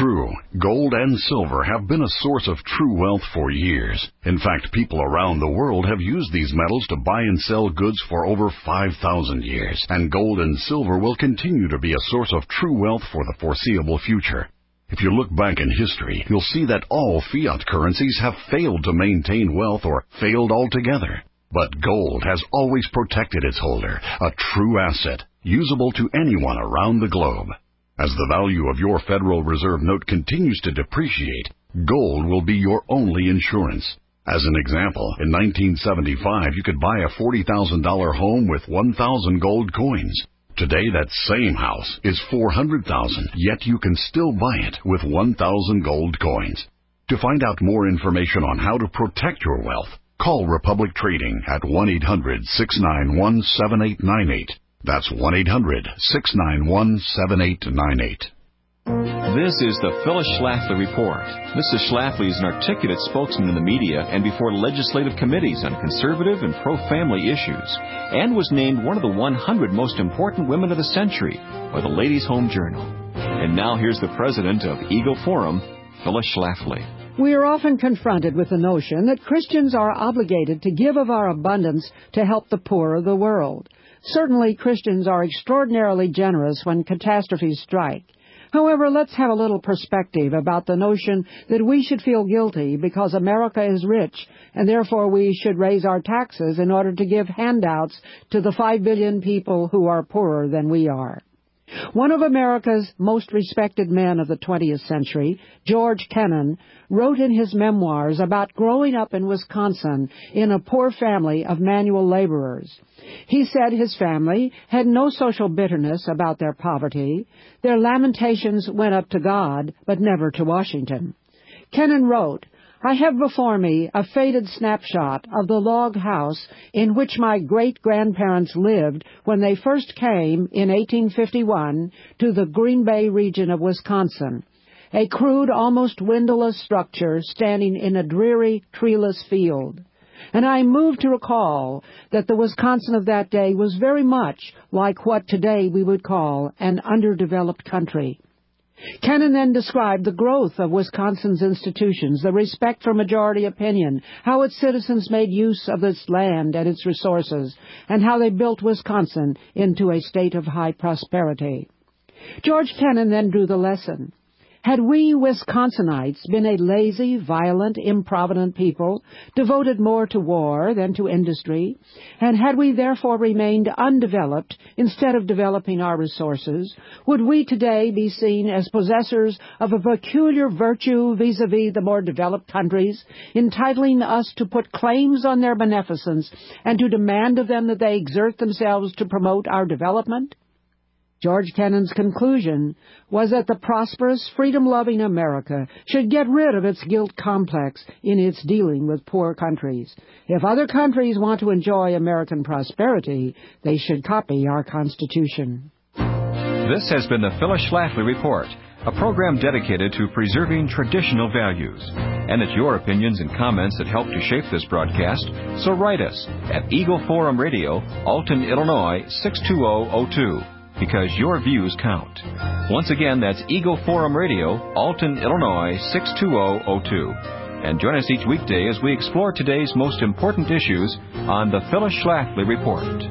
true. Gold and silver have been a source of true wealth for years. In fact, people around the world have used these metals to buy and sell goods for over 5,000 years, and gold and silver will continue to be a source of true wealth for the foreseeable future. If you look back in history, you'll see that all fiat currencies have failed to maintain wealth or failed altogether. But gold has always protected its holder, a true asset, usable to anyone around the globe. As the value of your Federal Reserve note continues to depreciate, gold will be your only insurance. As an example, in 1975, you could buy a $40,000 home with 1,000 gold coins. Today, that same house is $400,000, yet you can still buy it with 1,000 gold coins. To find out more information on how to protect your wealth, call Republic Trading at 1-800-691-7898. That's 1-800-691-7898. This is the Phyllis Schlafly Report. Mrs. Schlafly is an articulate spokesman in the media and before legislative committees on conservative and pro-family issues, and was named one of the 100 most important women of the century by the Ladies' Home Journal. And now here's the president of Eagle Forum, Phyllis Schlafly. We are often confronted with the notion that Christians are obligated to give of our abundance to help the poor of the world. Certainly, Christians are extraordinarily generous when catastrophes strike. However, let's have a little perspective about the notion that we should feel guilty because America is rich, and therefore we should raise our taxes in order to give handouts to the 5 billion people who are poorer than we are. One of America's most respected men of the 20th century, George Kennan, wrote in his memoirs about growing up in Wisconsin in a poor family of manual laborers. He said his family had no social bitterness about their poverty. Their lamentations went up to God, but never to Washington. Kennan wrote, "I have before me a faded snapshot of the log house in which my great-grandparents lived when they first came in 1851 to the Green Bay region of Wisconsin, a crude, almost windowless structure standing in a dreary, treeless field. And I am moved to recall that the Wisconsin of that day was very much like what today we would call an underdeveloped country." Kennan then described the growth of Wisconsin's institutions, the respect for majority opinion, how its citizens made use of its land and its resources, and how they built Wisconsin into a state of high prosperity. George Kennan then drew the lesson. Had we Wisconsinites been a lazy, violent, improvident people, devoted more to war than to industry, and had we therefore remained undeveloped instead of developing our resources, would we today be seen as possessors of a peculiar virtue vis-à-vis the more developed countries, entitling us to put claims on their beneficence and to demand of them that they exert themselves to promote our development? George Kennan's conclusion was that the prosperous, freedom-loving America should get rid of its guilt complex in its dealing with poor countries. If other countries want to enjoy American prosperity, they should copy our Constitution. This has been the Phyllis Schlafly Report, a program dedicated to preserving traditional values. And it's your opinions and comments that help to shape this broadcast, so write us at Eagle Forum Radio, Alton, Illinois, 62002. Because your views count. Once again, that's Eagle Forum Radio, Alton, Illinois, 62002. And join us each weekday as we explore today's most important issues on the Phyllis Schlafly Report.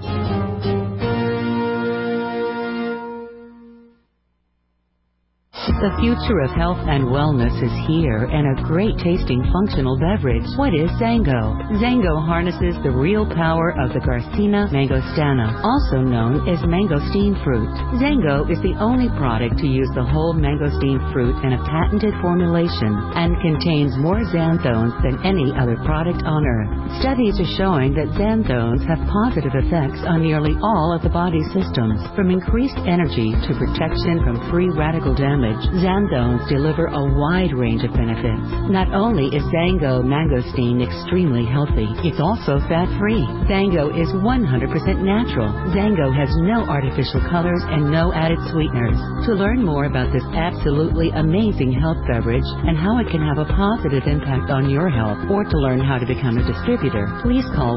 The future of health and wellness is here, and a great-tasting functional beverage. What is Zango? Zango harnesses the real power of the Garcinia mangostana, also known as mangosteen fruit. Zango is the only product to use the whole mangosteen fruit in a patented formulation and contains more xanthones than any other product on Earth. Studies are showing that xanthones have positive effects on nearly all of the body's systems, from increased energy to protection from free radical damage. Xanthones deliver a wide range of benefits. Not only is Zango mangosteen extremely healthy, it's also fat-free. Zango is 100% natural. Zango has no artificial colors and no added sweeteners. To learn more about this absolutely amazing health beverage and how it can have a positive impact on your health, or to learn how to become a distributor, please call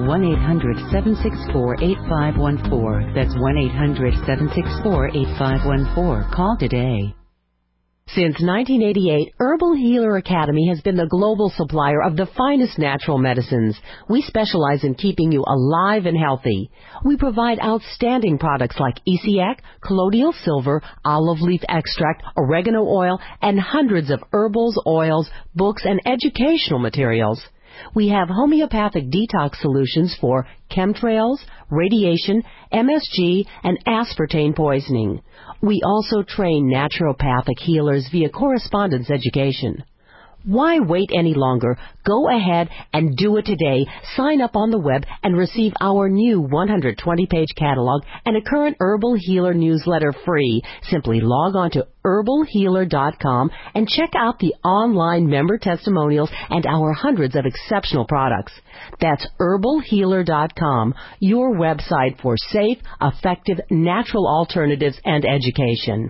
1-800-764-8514. That's 1-800-764-8514. Call today. Since 1988, Herbal Healer Academy has been the global supplier of the finest natural medicines. We specialize in keeping you alive and healthy. We provide outstanding products like Essiac, colloidal silver, olive leaf extract, oregano oil, and hundreds of herbals, oils, books, and educational materials. We have homeopathic detox solutions for chemtrails, radiation, MSG, and aspartame poisoning. We also train naturopathic healers via correspondence education. Why wait any longer? Go ahead and do it today. Sign up on the web and receive our new 120-page catalog and a current Herbal Healer newsletter free. Simply log on to herbalhealer.com and check out the online member testimonials and our hundreds of exceptional products. That's herbalhealer.com, your website for safe, effective, natural alternatives and education.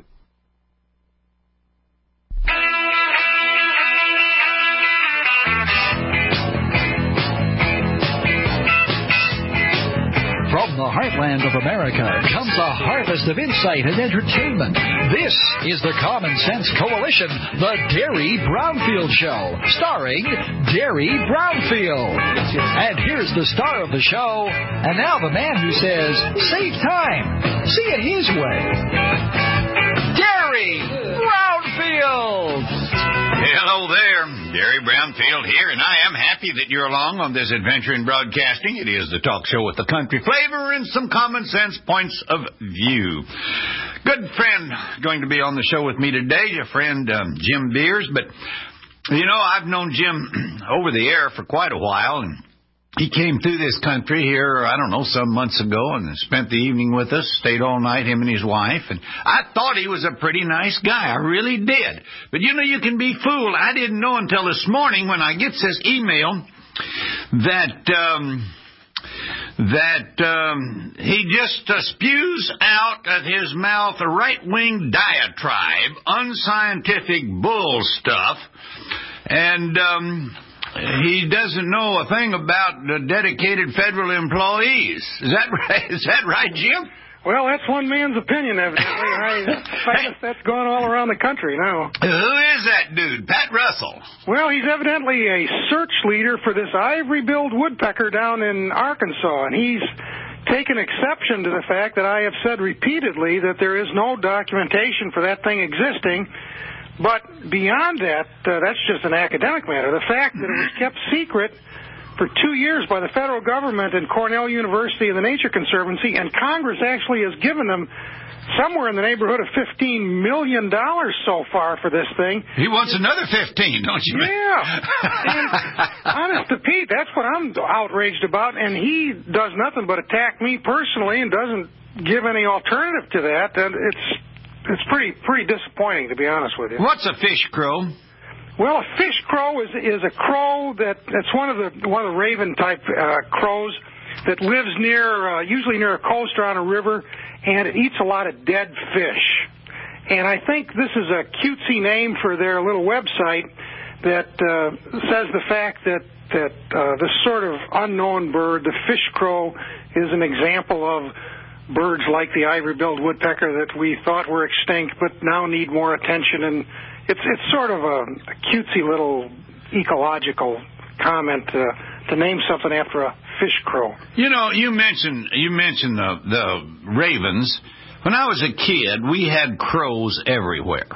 From the heartland of America comes a harvest of insight and entertainment. This is the Common Sense Coalition, the Derry Brownfield Show, starring Derry Brownfield. And here's the star of the show, and now the man who says, save time, see it his way, Derry Brownfield. Hello there, Derry Brownfield here, and I am happy that you're along on this adventure in broadcasting. It is the talk show with the country flavor and some common sense points of view. Good friend going to be on the show with me today, a friend, Jim Beers. But, you know, I've known Jim over the air for quite a while, and he came through this country here, I don't know, some months ago and spent the evening with us, stayed all night, him and his wife. And I thought he was a pretty nice guy. I really did. But, you know, you can be fooled. I didn't know until this morning when I get this email that he just spews out of his mouth a right-wing diatribe, unscientific bull stuff, and he doesn't know a thing about the dedicated federal employees. Is that right? Is that right, Jim? Well, that's one man's opinion, evidently. I guess that's going all around the country now. Who is that dude? Pat Russell. Well, he's evidently a search leader for this ivory-billed woodpecker down in Arkansas, and he's taken exception to the fact that I have said repeatedly that there is no documentation for that thing existing. But beyond that, that's just an academic matter. The fact that it was kept secret for 2 years by the federal government and Cornell University and the Nature Conservancy, and Congress actually has given them somewhere in the neighborhood of $15 million so far for this thing. He wants another 15, don't you? Yeah. And honest to Pete, that's what I'm outraged about, and he does nothing but attack me personally and doesn't give any alternative to that, and it's pretty disappointing, to be honest with you. What's a fish crow? Well, a fish crow is a crow that's one of the raven type crows that lives usually near a coast or on a river, and it eats a lot of dead fish. And I think this is a cutesy name for their little website that says the fact that this sort of unknown bird, the fish crow, is an example of birds like the ivory-billed woodpecker that we thought were extinct but now need more attention. And it's sort of a cutesy little ecological comment to name something after a fish crow. You know, you mentioned the ravens. When I was a kid, we had crows everywhere,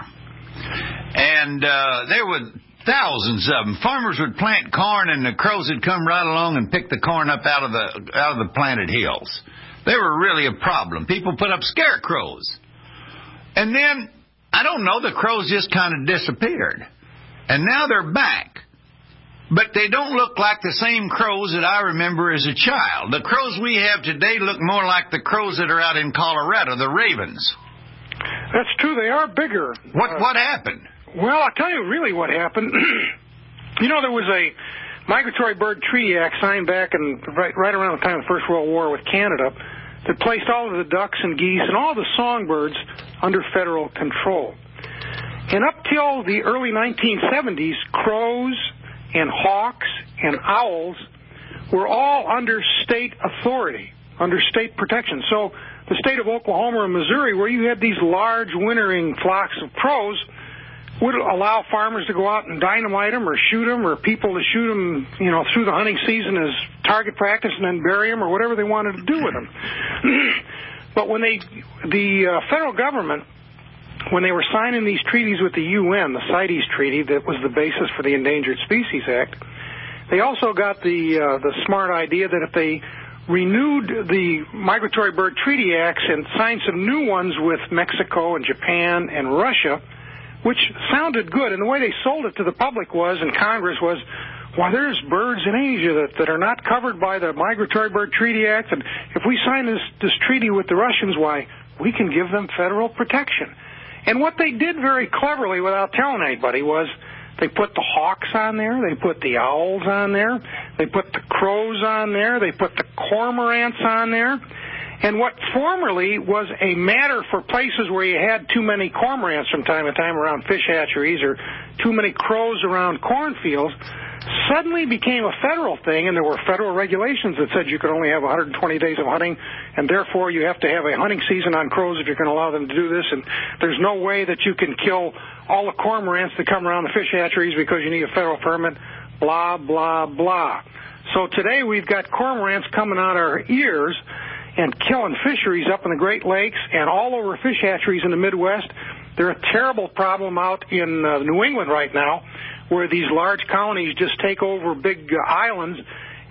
and there were thousands of them. Farmers would plant corn, and the crows would come right along and pick the corn up out of the planted hills. They were really a problem. People put up scarecrows, and then I don't know, the crows just kind of disappeared, and now they're back. But they don't look like the same crows that I remember as a child. The crows we have today look more like the crows that are out in Colorado, the ravens. That's true. They are bigger. What happened? Well, I'll tell you really what happened. You know, there was a Migratory Bird Treaty Act signed back in right around the time of the First World War with Canada that placed all of the ducks and geese and all the songbirds under federal control. And up till the early 1970s, crows and hawks and owls were all under state authority, under state protection. So the state of Oklahoma and Missouri, where you had these large wintering flocks of crows, would allow farmers to go out and dynamite them or shoot them, or people to shoot them, through the hunting season as target practice and then bury them or whatever they wanted to do with them. But when the federal government, when they were signing these treaties with the UN, the CITES Treaty that was the basis for the Endangered Species Act, they also got the smart idea that if they renewed the Migratory Bird Treaty Acts and signed some new ones with Mexico and Japan and Russia, which sounded good, and the way they sold it to the public was, and Congress was, well, there's birds in Asia that are not covered by the Migratory Bird Treaty Act, and if we sign this treaty with the Russians, why, we can give them federal protection. And what they did very cleverly without telling anybody was they put the hawks on there, they put the owls on there, they put the crows on there, they put the cormorants on there. And what formerly was a matter for places where you had too many cormorants from time to time around fish hatcheries or too many crows around cornfields suddenly became a federal thing, and there were federal regulations that said you could only have 120 days of hunting, and therefore you have to have a hunting season on crows if you're going to allow them to do this, and there's no way that you can kill all the cormorants that come around the fish hatcheries because you need a federal permit, blah, blah, blah. So today we've got cormorants coming out our ears and killing fisheries up in the Great Lakes and all over fish hatcheries in the Midwest. They're a terrible problem out in New England right now, where these large colonies just take over big islands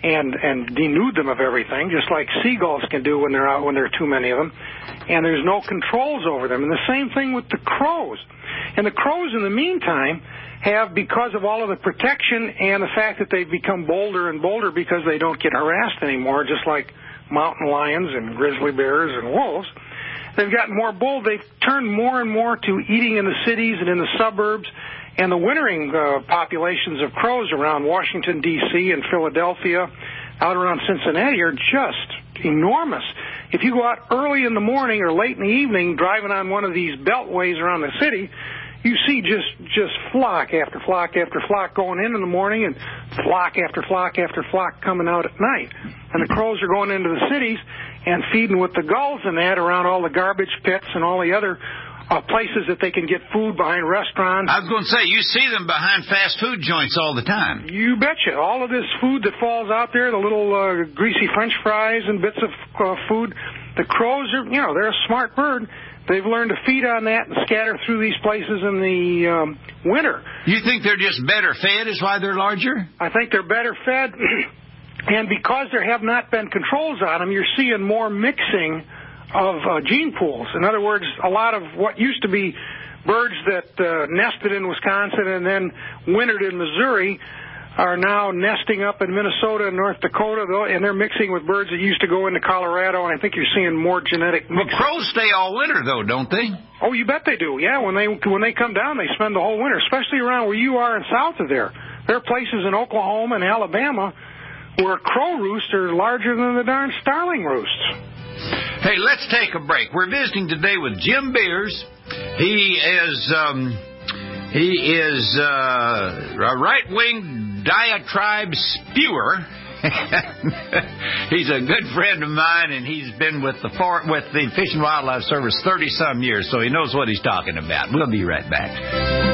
and denude them of everything, just like seagulls can do when they're out, when there are too many of them. And there's no controls over them. And the same thing with the crows. And the crows, in the meantime, have, because of all of the protection and the fact that they've become bolder and bolder because they don't get harassed anymore, just like mountain lions and grizzly bears and wolves, they've gotten more bold. They've turned more and more to eating in the cities and in the suburbs. And the wintering populations of crows around Washington, D.C. and Philadelphia, out around Cincinnati, are just enormous. If you go out early in the morning or late in the evening driving on one of these beltways around the city, you see just flock after flock after flock going in the morning and flock after flock after flock coming out at night. And the crows are going into the cities and feeding with the gulls and that around all the garbage pits and all the other places that they can get food behind restaurants. I was going to say, you see them behind fast food joints all the time. You betcha. All of this food that falls out there, the little greasy French fries and bits of food, the crows are, they're a smart bird. They've learned to feed on that and scatter through these places in the winter. You think they're just better fed is why they're larger? I think they're better fed. And because there have not been controls on them, you're seeing more mixing of gene pools. In other words, a lot of what used to be birds that nested in Wisconsin and then wintered in Missouri are now nesting up in Minnesota and North Dakota, and they're mixing with birds that used to go into Colorado, and I think you're seeing more genetic mixing. Well, crows stay all winter, though, don't they? Oh, you bet they do. Yeah, when they come down, they spend the whole winter, especially around where you are and south of there. There are places in Oklahoma and Alabama where crow roosts are larger than the darn starling roosts. Hey, let's take a break. We're visiting today with Jim Beers. He is a right-wing diatribe spewer. He's a good friend of mine, and he's been with the Fish and Wildlife Service 30-some years, so he knows what he's talking about. We'll be right back.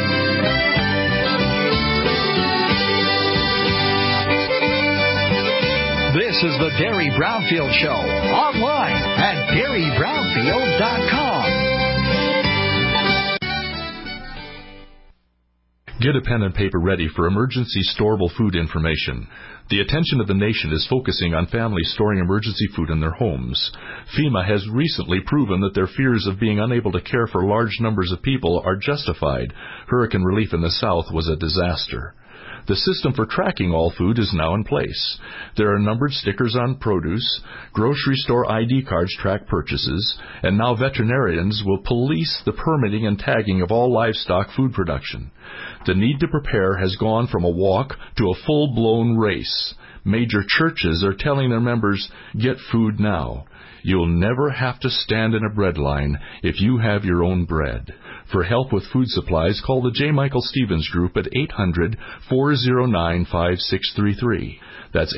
This is the Derry Brownfield Show, online at DerryBrownfield.com. Get a pen and paper ready for emergency storable food information. The attention of the nation is focusing on families storing emergency food in their homes. FEMA has recently proven that their fears of being unable to care for large numbers of people are justified. Hurricane relief in the South was a disaster. The system for tracking all food is now in place. There are numbered stickers on produce, grocery store ID cards track purchases, and now veterinarians will police the permitting and tagging of all livestock food production. The need to prepare has gone from a walk to a full-blown race. Major churches are telling their members, get food now. You'll never have to stand in a bread line if you have your own bread. For help with food supplies, call the J. Michael Stevens Group at 800-409-5633. That's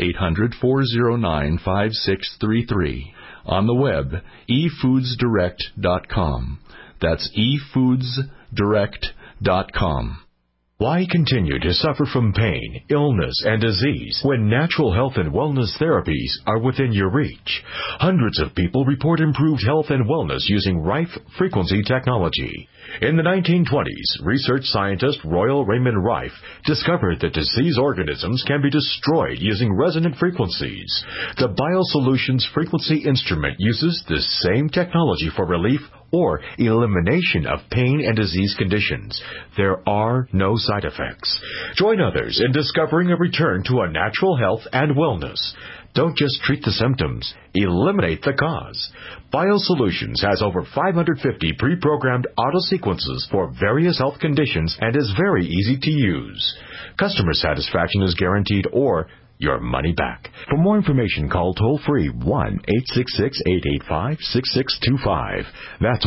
800-409-5633. On the web, efoodsdirect.com. That's efoodsdirect.com. TheDairyBrownfield.com. Why continue to suffer from pain, illness, and disease when natural health and wellness therapies are within your reach? Hundreds of people report improved health and wellness using Rife frequency technology. In the 1920s, research scientist Royal Raymond Rife discovered that disease organisms can be destroyed using resonant frequencies. The BioSolutions frequency instrument uses this same technology for relief or elimination of pain and disease conditions. There are no side effects. Join others in discovering a return to a natural health and wellness. Don't just treat the symptoms. Eliminate the cause. BioSolutions has over 550 pre-programmed auto-sequences for various health conditions and is very easy to use. Customer satisfaction is guaranteed or your money back. For more information, call toll-free 1-866-885-6625. That's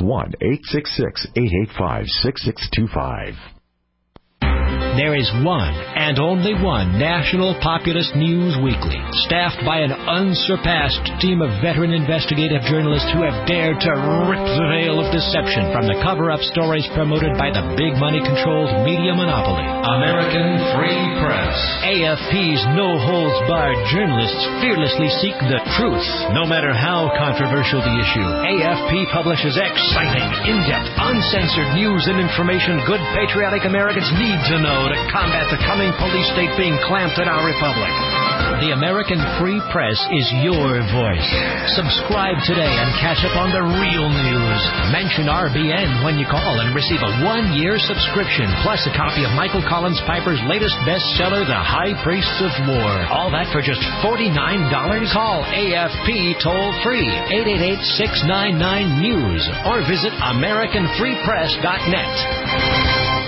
1-866-885-6625. There is one and only one National Populist News Weekly, staffed by an unsurpassed team of veteran investigative journalists who have dared to rip the veil of deception from the cover-up stories promoted by the big money-controlled media monopoly. American Free Press. AFP's no-holds-barred journalists fearlessly seek the truth, no matter how controversial the issue. AFP publishes exciting, in-depth, uncensored news and information good patriotic Americans need to know to combat the coming police state being clamped at our republic. The American Free Press is your voice. Subscribe today and catch up on the real news. Mention RBN when you call and receive a 1-year subscription, plus a copy of Michael Collins Piper's latest bestseller, The High Priests of War. All that for just $49. Call AFP toll-free, 888-699-NEWS, or visit AmericanFreePress.net.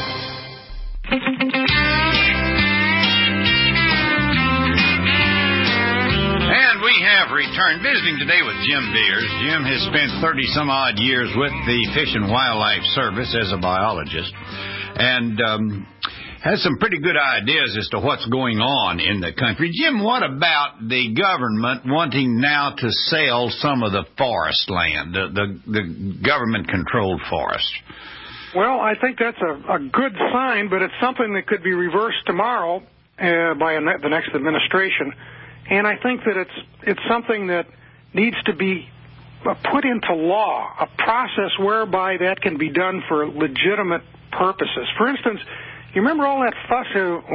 And we have returned, visiting today with Jim Beers. Jim has spent 30-some-odd years with the Fish and Wildlife Service as a biologist and has some pretty good ideas as to what's going on in the country. Jim, what about the government wanting now to sell some of the forest land, the government-controlled forest? Well, I think that's a good sign, but it's something that could be reversed tomorrow by the next administration. And I think that it's something that needs to be put into law, a process whereby that can be done for legitimate purposes. For instance, you remember all that fuss,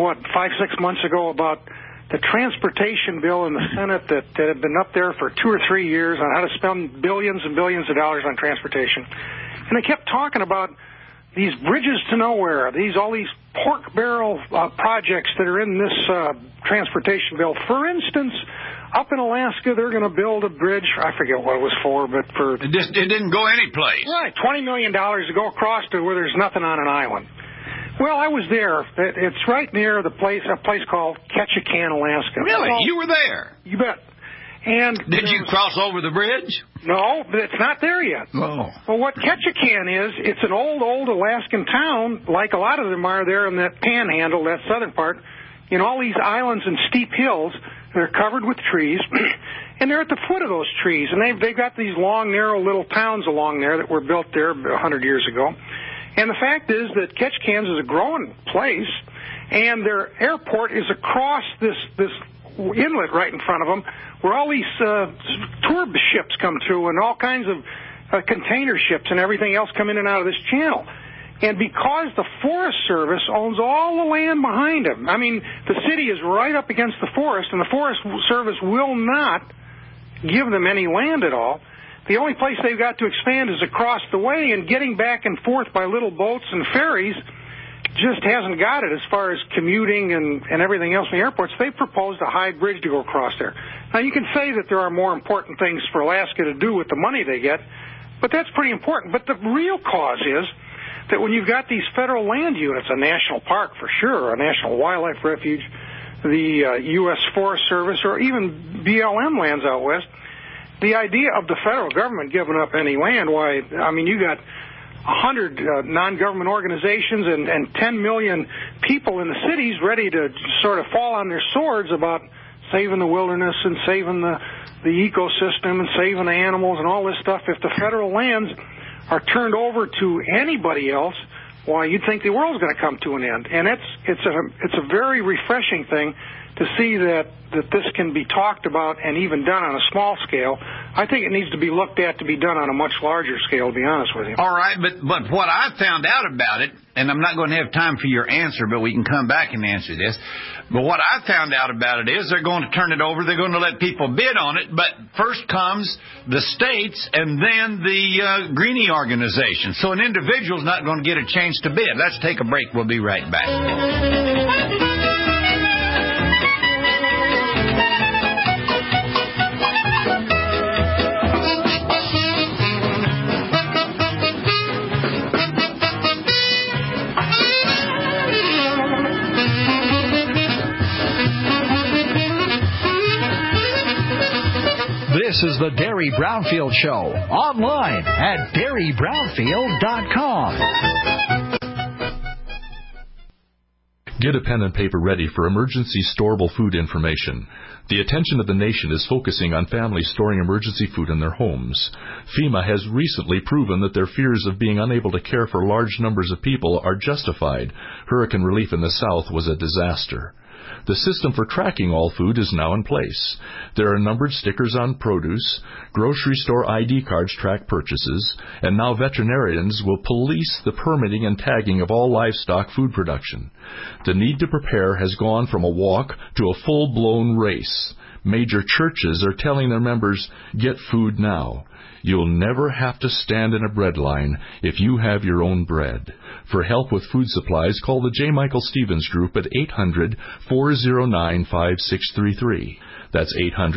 5-6 months ago about the transportation bill in the Senate that had been up there for 2 or 3 years on how to spend billions and billions of dollars on transportation. And they kept talking about these bridges to nowhere, all these pork barrel projects that are in this transportation bill. For instance, up in Alaska, they're going to build a bridge. I forget what it was for, but for... It didn't go anyplace. Right, $20 million to go across to where there's nothing on an island. Well, I was there. It's right near a place called Ketchikan, Alaska. Really? Well, you were there? You bet. And did you cross over the bridge? No, but it's not there yet. Oh. Well, what Ketchikan is, it's an old Alaskan town, like a lot of them are there in that panhandle, that southern part, in all these islands and steep hills. They're covered with trees, and they're at the foot of those trees. And they've got these long, narrow little towns along there that were built there 100 years ago. And the fact is that Ketchikan is a growing place, and their airport is across this inlet right in front of them, where all these tour ships come through and all kinds of container ships and everything else come in and out of this channel. And because the Forest Service owns all the land behind them, I mean, the city is right up against the forest, and the Forest Service will not give them any land at all. The only place they've got to expand is across the way, and getting back and forth by little boats and ferries just hasn't got it as far as commuting and everything else in the airports. They've proposed a high bridge to go across there. Now, you can say that there are more important things for Alaska to do with the money they get, but that's pretty important. But the real cause is that when you've got these federal land units, a national park for sure, a national wildlife refuge, the U.S. Forest Service, or even BLM lands out west, the idea of the federal government giving up any land, why, I mean, you got 100 non-government organizations and 10 million people in the cities ready to sort of fall on their swords about saving the wilderness and saving the ecosystem and saving the animals and all this stuff. If the federal lands are turned over to anybody else, why, you'd think the world's going to come to an end. And it's a very refreshing thing to see that this can be talked about and even done on a small scale. I think it needs to be looked at to be done on a much larger scale, to be honest with you. All right, but what I found out about it, and I'm not going to have time for your answer, but we can come back and answer this. But what I found out about it is they're going to turn it over. They're going to let people bid on it. But first comes the states and then the Greenie organization. So an individual's not going to get a chance to bid. Let's take a break. We'll be right back. This is the Derry Brownfield Show, online at DerryBrownfield.com. Get a pen and paper ready for emergency storable food information. The attention of the nation is focusing on families storing emergency food in their homes. FEMA has recently proven that their fears of being unable to care for large numbers of people are justified. Hurricane relief in the South was a disaster. The system for tracking all food is now in place. There are numbered stickers on produce, grocery store ID cards track purchases, and now veterinarians will police the permitting and tagging of all livestock food production. The need to prepare has gone from a walk to a full-blown race. Major churches are telling their members, get food now. You'll never have to stand in a bread line if you have your own bread. For help with food supplies, call the J. Michael Stevens Group at 800-409-5633. That's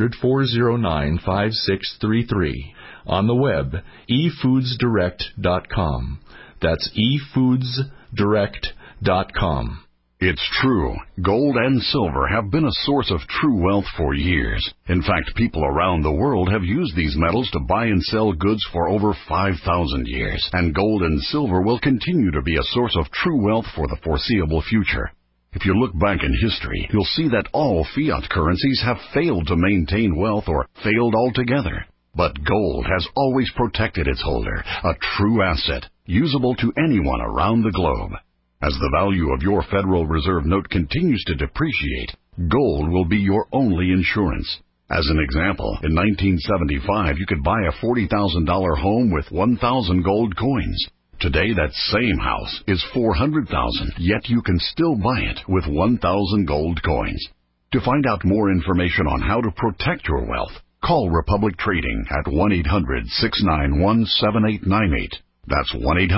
800-409-5633. On the web, efoodsdirect.com. That's efoodsdirect.com. It's true. Gold and silver have been a source of true wealth for years. In fact, people around the world have used these metals to buy and sell goods for over 5,000 years. And gold and silver will continue to be a source of true wealth for the foreseeable future. If you look back in history, you'll see that all fiat currencies have failed to maintain wealth or failed altogether. But gold has always protected its holder, a true asset, usable to anyone around the globe. As the value of your Federal Reserve note continues to depreciate, gold will be your only insurance. As an example, in 1975, you could buy a $40,000 home with 1,000 gold coins. Today, that same house is $400,000, yet you can still buy it with 1,000 gold coins. To find out more information on how to protect your wealth, call Republic Trading at 1-800-691-7898. That's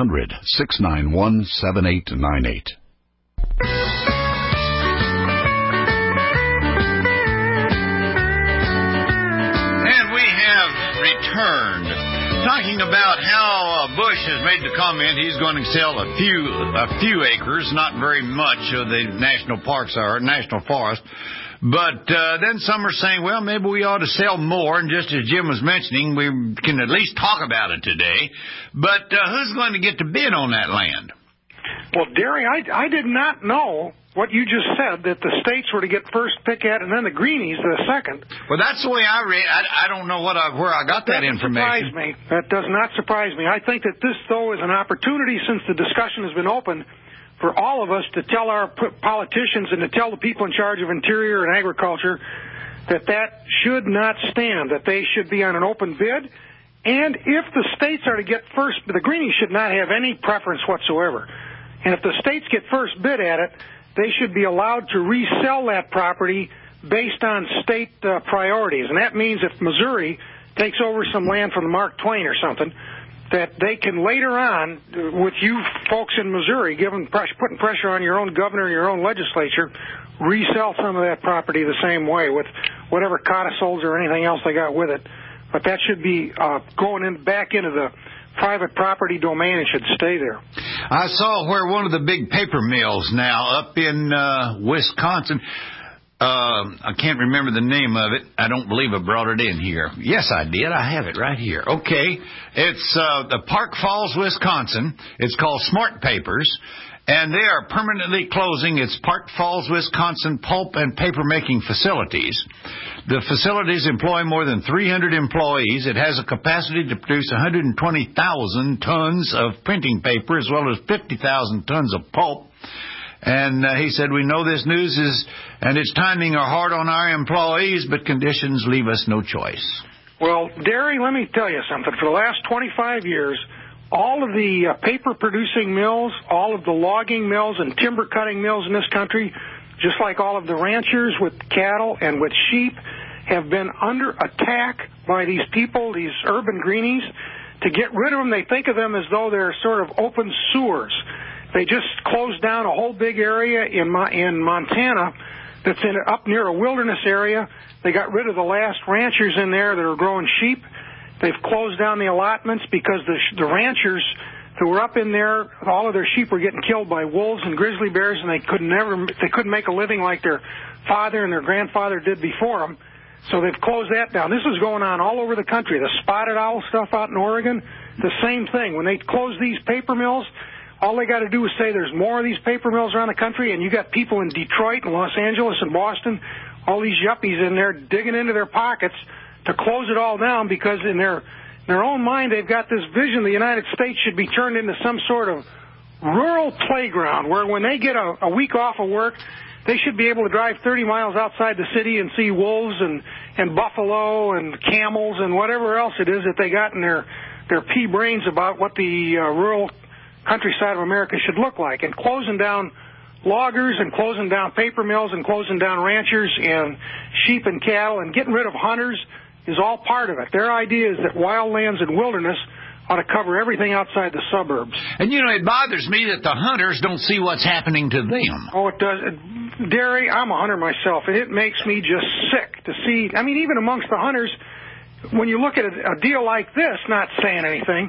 1-800-691-7898. And we have returned, talking about how Bush has made the comment he's going to sell a few acres, not very much of the national forest. But then some are saying, well, maybe we ought to sell more. And just as Jim was mentioning, we can at least talk about it today. But who's going to get to bid on that land? Well, Derry, I did not know what you just said, that the states were to get first pick at it and then the Greenies the second. Well, that's the way I read. I don't know where I got that information. Surprise me. That does not surprise me. I think that this, though, is an opportunity, since the discussion has been open, for all of us to tell our politicians and to tell the people in charge of Interior and Agriculture that should not stand, that they should be on an open bid. And if the states are to get first, the Greenies should not have any preference whatsoever. And if the states get first bid at it, they should be allowed to resell that property based on state priorities. And that means if Missouri takes over some land from the Mark Twain or something, that they can later on, with you folks in Missouri putting pressure on your own governor and your own legislature, resell some of that property the same way with whatever codicils or anything else they got with it. But that should be going back into the private property domain and should stay there. I saw where one of the big paper mills now up in Wisconsin, I can't remember the name of it. I don't believe I brought it in here. Yes, I did. I have it right here. Okay. It's the Park Falls, Wisconsin. It's called Smart Papers, and they are permanently closing its Park Falls, Wisconsin pulp and paper making facilities. The facilities employ more than 300 employees. It has a capacity to produce 120,000 tons of printing paper as well as 50,000 tons of pulp. And he said, we know this news and its timing are hard on our employees, but conditions leave us no choice. Well, Derry, let me tell you something. For the last 25 years, all of the paper-producing mills, all of the logging mills and timber-cutting mills in this country, just like all of the ranchers with cattle and with sheep, have been under attack by these people, these urban greenies. To get rid of them, they think of them as though they're sort of open sewers. They just closed down a whole big area in Montana that's up near a wilderness area. They got rid of the last ranchers in there that are growing sheep. They've closed down the allotments because the ranchers who were up in there, all of their sheep were getting killed by wolves and grizzly bears, and they couldn't make a living like their father and their grandfather did before them. So they've closed that down. This is going on all over the country. The spotted owl stuff out in Oregon, the same thing. When they close these paper mills, all they got to do is say there's more of these paper mills around the country, and you got people in Detroit and Los Angeles and Boston, all these yuppies in there digging into their pockets to close it all down because in their own mind they've got this vision the United States should be turned into some sort of rural playground where when they get a week off of work, they should be able to drive 30 miles outside the city and see wolves and buffalo and camels and whatever else it is that they got in their pea brains about what the rural countryside of America should look like. And closing down loggers and closing down paper mills and closing down ranchers and sheep and cattle and getting rid of hunters is all part of it. Their idea is that wildlands and wilderness ought to cover everything outside the suburbs. And, it bothers me that the hunters don't see what's happening to them. Oh, it does. Derry, I'm a hunter myself, and it makes me just sick to see. I mean, even amongst the hunters, when you look at a deal like this, not saying anything,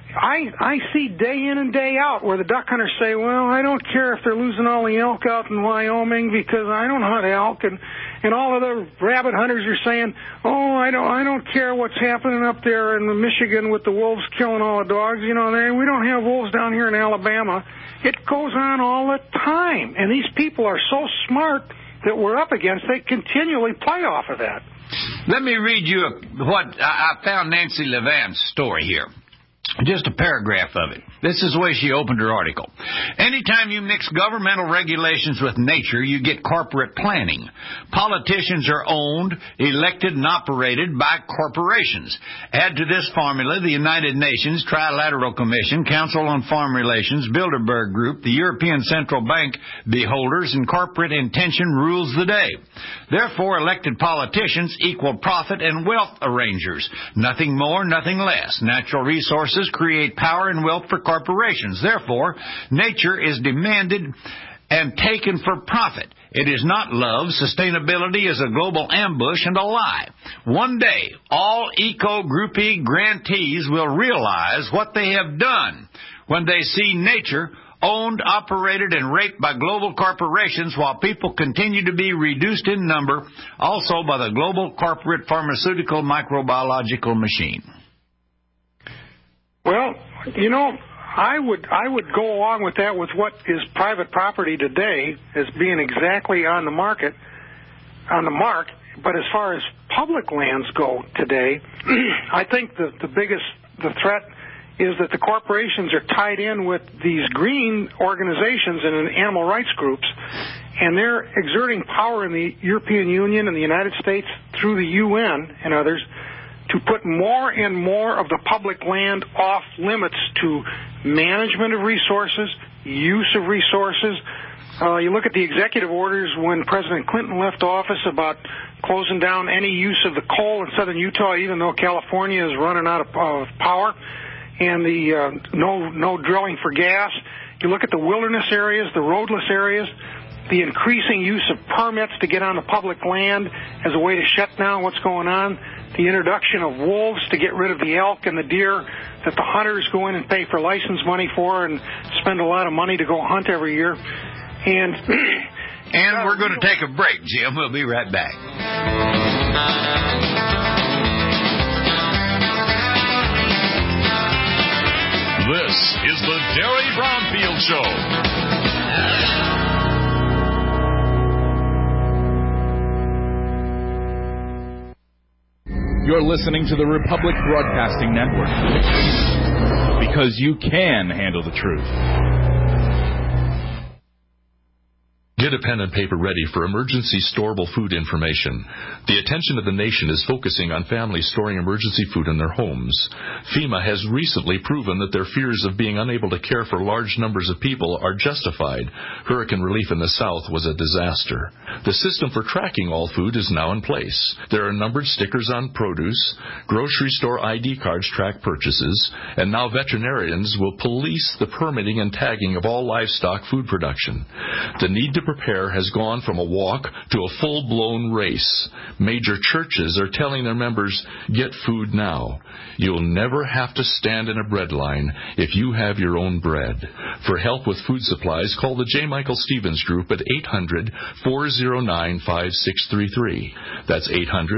I see day in and day out where the duck hunters say, well, I don't care if they're losing all the elk out in Wyoming because I don't hunt elk, and all of the rabbit hunters are saying, oh, I don't care what's happening up there in Michigan with the wolves killing all the dogs. We don't have wolves down here in Alabama. It goes on all the time, and these people are so smart that we're up against. They continually play off of that. Let me read you what I found Nancy Levan's story here. Just a paragraph of it. This is the way she opened her article. Anytime you mix governmental regulations with nature, you get corporate planning. Politicians are owned, elected, and operated by corporations. Add to this formula the United Nations, Trilateral Commission, Council on Farm Relations, Bilderberg Group, the European Central Bank beholders, and corporate intention rules the day. Therefore, elected politicians equal profit and wealth arrangers. Nothing more, nothing less. Natural resources create power and wealth for corporations. Therefore, nature is demanded and taken for profit. It is not love. Sustainability is a global ambush and a lie. One day, all eco-groupie grantees will realize what they have done when they see nature owned, operated, and raped by global corporations while people continue to be reduced in number, also by the global corporate pharmaceutical microbiological machine. Well, I would go along with that with what is private property today as being exactly on the mark. But as far as public lands go today, I think the threat is that the corporations are tied in with these green organizations and animal rights groups, and they're exerting power in the European Union and the United States through the UN and others to put more and more of the public land off limits to management of resources, use of resources. You look at the executive orders when President Clinton left office about closing down any use of the coal in southern Utah, even though California is running out of power, and the no drilling for gas. You look at the wilderness areas, the roadless areas, the increasing use of permits to get on the public land as a way to shut down what's going on, the introduction of wolves to get rid of the elk and the deer that the hunters go in and pay for license money for and spend a lot of money to go hunt every year. And we're going to take a break, Jim. We'll be right back. This is the Derry Brownfield Show. You're listening to the Republic Broadcasting Network. Because you can handle the truth. Get a pen and paper ready for emergency storable food information. The attention of the nation is focusing on families storing emergency food in their homes. FEMA has recently proven that their fears of being unable to care for large numbers of people are justified. Hurricane relief in the South was a disaster. The system for tracking all food is now in place. There are numbered stickers on produce, grocery store ID cards track purchases, and now veterinarians will police the permitting and tagging of all livestock food production. The need to prepare has gone from a walk to a full-blown race. Major churches are telling their members, get food now. You'll never have to stand in a bread line if you have your own bread. For help with food supplies, call the J. Michael Stevens Group at 800-409-5633. That's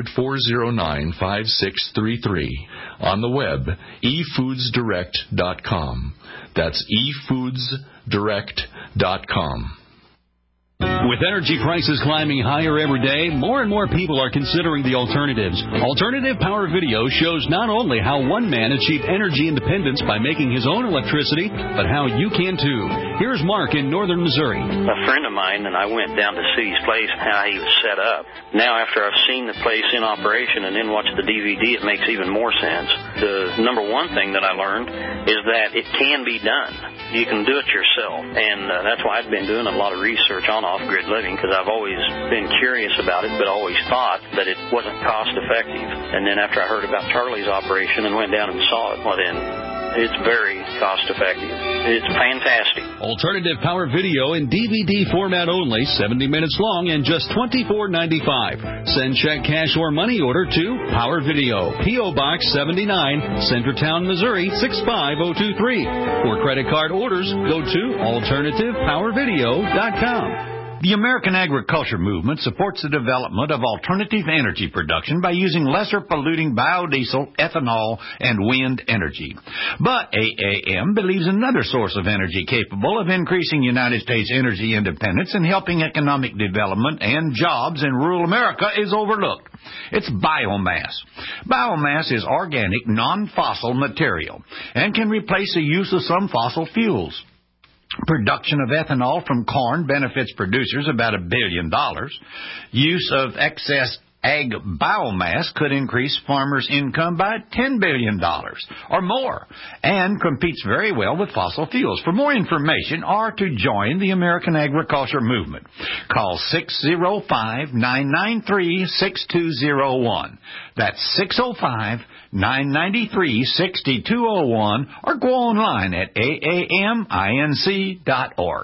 800-409-5633. On the web, efoodsdirect.com. That's efoodsdirect.com. With energy prices climbing higher every day, more and more people are considering the alternatives. Alternative Power Video shows not only how one man achieved energy independence by making his own electricity, but how you can too. Here's Mark in northern Missouri. A friend of mine and I went down to see his place, how he was set up. Now, after I've seen the place in operation and then watched the DVD, it makes even more sense. The number one thing that I learned is that it can be done. You can do it yourself, and that's why I've been doing a lot of research on off-grid living, because I've always been curious about it, but always thought that it wasn't cost-effective. And then after I heard about Charlie's operation and went down and saw it, well then, it's very cost-effective. It's fantastic. Alternative Power Video in DVD format only, 70 minutes long and just $24.95. Send check, cash, or money order to Power Video, P.O. Box 79, Centertown, Missouri 65023. For credit card orders, go to AlternativePowerVideo.com. The American agriculture movement supports the development of alternative energy production by using lesser polluting biodiesel, ethanol, and wind energy. But AAM believes another source of energy capable of increasing United States energy independence and helping economic development and jobs in rural America is overlooked. It's biomass. Biomass is organic, non-fossil material and can replace the use of some fossil fuels. Production of ethanol from corn benefits producers about $1 billion. Use of excess ag biomass could increase farmers' income by $10 billion or more and competes very well with fossil fuels. For more information or to join the American agriculture movement, call 605-993-6201. That's 605-993-6201 or go online at aaminc.org.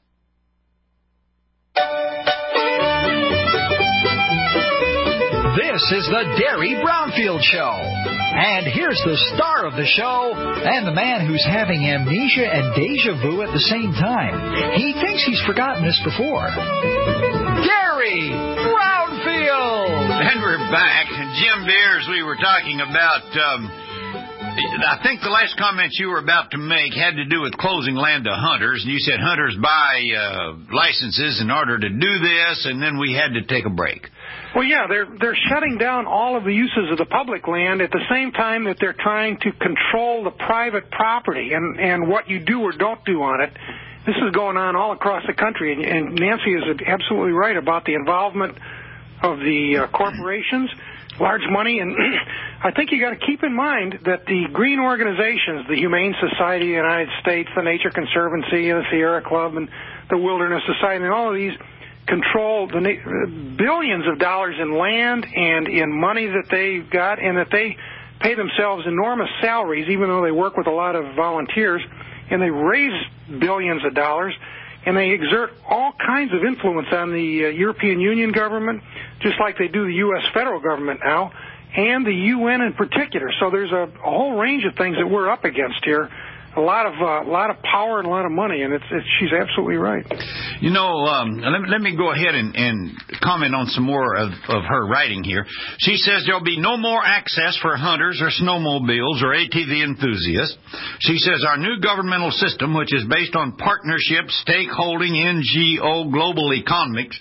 This is the Derry Brownfield Show. And here's the star of the show and the man who's having amnesia and deja vu at the same time. He thinks he's forgotten this before. Derry Brownfield! And we're back. Jim Beers, we were talking about, I think the last comment you were about to make had to do with closing land to hunters. And you said hunters buy licenses in order to do this, and then we had to take a break. Well, yeah, they're shutting down all of the uses of the public land at the same time that they're trying to control the private property and what you do or don't do on it. This is going on all across the country, and Nancy is absolutely right about the involvement of the corporations, large money, and I think you got to keep in mind that the green organizations, the Humane Society of the United States, the Nature Conservancy, and the Sierra Club, and the Wilderness Society, and all of these control the billions of dollars in land and in money that they've got, and that they pay themselves enormous salaries, even though they work with a lot of volunteers, and they raise billions of dollars, and they exert all kinds of influence on the European Union government, just like they do the U.S. federal government now, and the UN in particular. So there's a whole range of things that we're up against here a lot of power and a lot of money, and she's absolutely right. You know, let me go ahead and comment on some more of her writing here. She says there'll be no more access for hunters or snowmobiles or ATV enthusiasts. She says our new governmental system, which is based on partnership, stakeholding, NGO, global economics,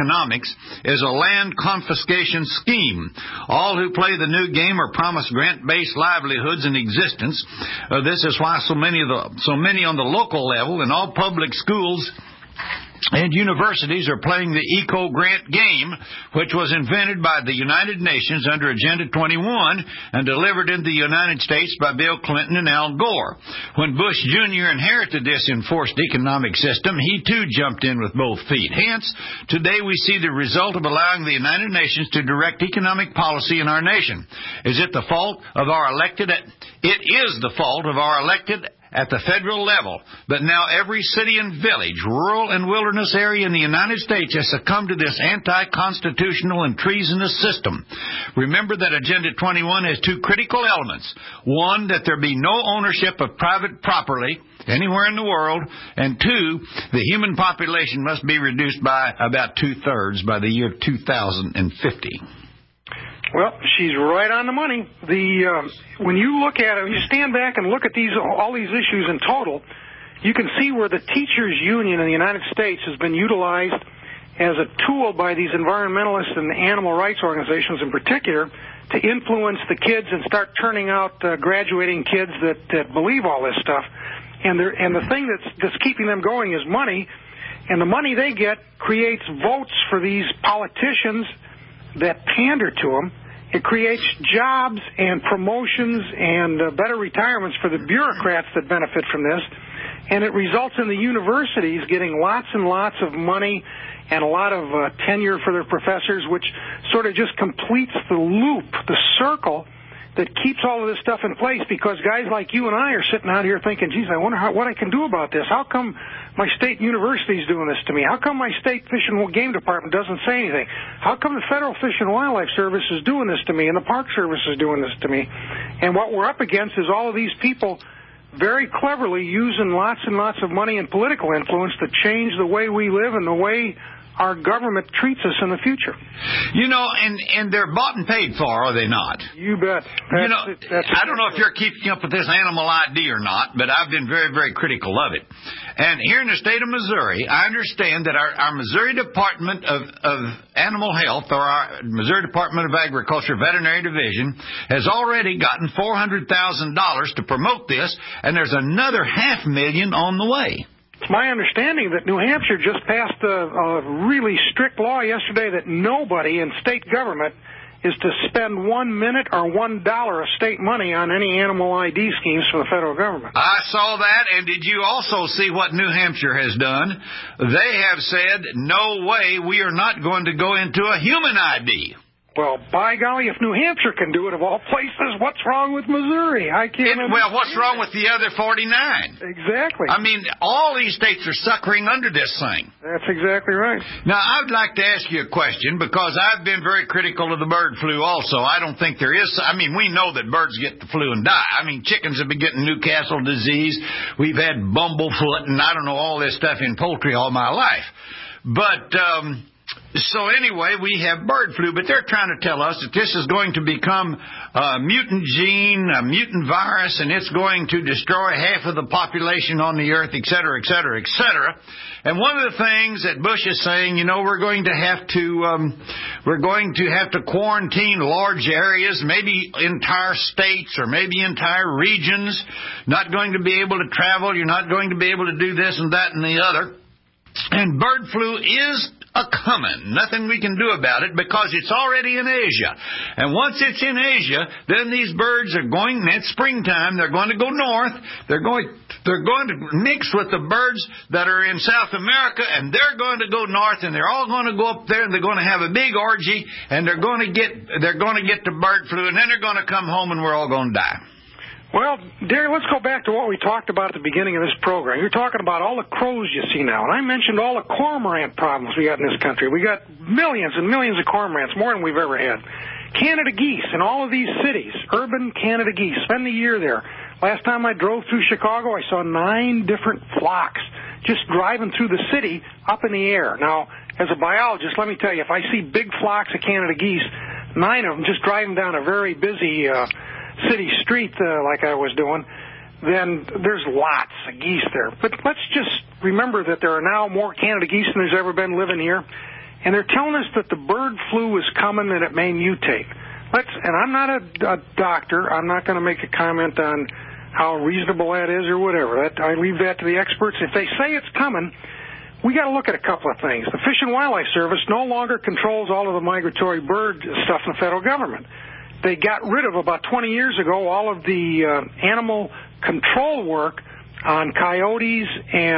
is a land confiscation scheme. All who play the new game are promised grant-based livelihoods and existence. This is why so many on the local level in all public schools and universities are playing the eco-grant game, which was invented by the United Nations under Agenda 21 and delivered in the United States by Bill Clinton and Al Gore. When Bush Jr. inherited this enforced economic system, he too jumped in with both feet. Hence, today we see the result of allowing the United Nations to direct economic policy in our nation. Is it the fault of our elected? It is the fault of our elected at the federal level, but now every city and village, rural and wilderness area in the United States has succumbed to this anti-constitutional and treasonous system. Remember that Agenda 21 has two critical elements. One, that there be no ownership of private property anywhere in the world, and two, the human population must be reduced by about 2/3 by the year 2050. Well, she's right on the money. When you look at it, when you stand back and look at all these issues in total, you can see where the teachers' union in the United States has been utilized as a tool by these environmentalists and animal rights organizations in particular to influence the kids and start turning out graduating kids that believe all this stuff. And the thing that's keeping them going is money, and the money they get creates votes for these politicians that pander to them. It creates jobs and promotions and better retirements for the bureaucrats that benefit from this. And it results in the universities getting lots and lots of money and a lot of tenure for their professors, which sort of just completes the loop, the circle that keeps all of this stuff in place, because guys like you and I are sitting out here thinking, geez, I wonder what I can do about this. How come my state university is doing this to me? How come my state fish and game department doesn't say anything? How come the Federal Fish and Wildlife Service is doing this to me and the Park Service is doing this to me? And what we're up against is all of these people very cleverly using lots and lots of money and political influence to change the way we live and the way our government treats us in the future. You know, and they're bought and paid for, are they not? You bet. I don't know if you're keeping up with this animal ID or not, but I've been very, very critical of it. And here in the state of Missouri, I understand that our Missouri Department of Animal Health, or our Missouri Department of Agriculture Veterinary Division, has already gotten $400,000 to promote this, and there's another $500,000 on the way. It's my understanding that New Hampshire just passed a really strict law yesterday that nobody in state government is to spend 1 minute or $1 of state money on any animal ID schemes from the federal government. I saw that, and did you also see what New Hampshire has done? They have said, no way, we are not going to go into a human ID. Well, by golly, if New Hampshire can do it of all places, what's wrong with Missouri? I can't. Well, what's wrong with the other 49? Exactly. I mean, all these states are suckering under this thing. That's exactly right. Now, I would like to ask you a question, because I've been very critical of the bird flu also. I don't think there is. I mean, we know that birds get the flu and die. I mean, chickens have been getting Newcastle disease. We've had bumblefoot and I don't know, all this stuff in poultry all my life. But, so anyway, we have bird flu, but they're trying to tell us that this is going to become a mutant gene, a mutant virus, and it's going to destroy half of the population on the earth, et cetera, et cetera, et cetera. And one of the things that Bush is saying, you know, we're going to have to quarantine large areas, maybe entire states or maybe entire regions. Not going to be able to travel. You're not going to be able to do this and that and the other. And bird flu is a-comin'. Nothing we can do about it, because it's already in Asia. And once it's in Asia, then these birds are going, it's springtime, they're going to go north, they're going to mix with the birds that are in South America, and they're going to go north, and they're all going to go up there, and they're going to have a big orgy, and they're going to get the bird flu, and then they're going to come home, and we're all going to die. Well, Derry, let's go back to what we talked about at the beginning of this program. You're talking about all the crows you see now, and I mentioned all the cormorant problems we got in this country. We got millions and millions of cormorants, more than we've ever had. Canada geese in all of these cities, urban Canada geese, spend the year there, Last time I drove through Chicago, I saw 9 different flocks just driving through the city up in the air. Now, as a biologist, let me tell you, if I see big flocks of Canada geese, 9 of them just driving down a very busy city street like I was doing, then there's lots of geese there. But let's just remember that there are now more Canada geese than there's ever been living here, and they're telling us that the bird flu is coming and it may mutate. And I'm not a doctor. I'm not going to make a comment on how reasonable that is or whatever. I leave that to the experts. If they say it's coming, we got to look at a couple of things. The Fish and Wildlife Service no longer controls all of the migratory bird stuff in the federal government. They got rid of, about 20 years ago, all of the animal control work on coyotes